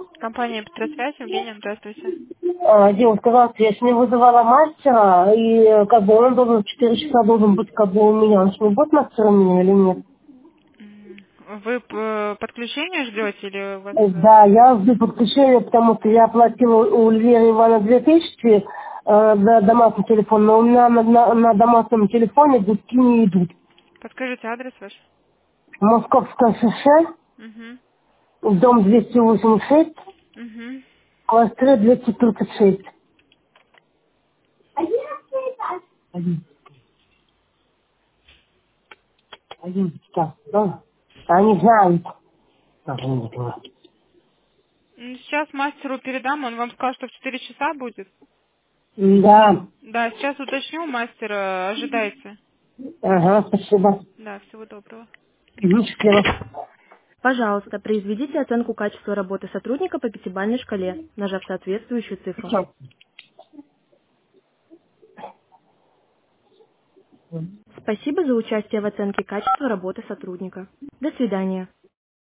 Компания Петросвязь, Евгения, здравствуйте. Девушка, здравствуйте, я сегодня вызывала мастера, и как бы он должен в 4 часа должен быть как бы у меня. Он что, будет мастером у меня или нет? Вы подключение ждете или у вас... Да, я жду подключения, потому что я оплатила у Львера Ивана 2000 на домашний телефон, но у меня на домашнем телефоне гудки не идут. Подскажите адрес ваш. Московское шоссе, Угу. дом 286, Угу. квартира 236. Один час, да? Они знают. Сейчас мастеру передам, он вам сказал, что в 4 часа будет. Да. Да, сейчас уточню, мастер, ожидайте. Ага, спасибо. Да, всего доброго. Счастливо. Пожалуйста, произведите оценку качества работы сотрудника по пятибалльной шкале, нажав соответствующую цифру. Всё. Спасибо за участие в оценке качества работы сотрудника. До свидания.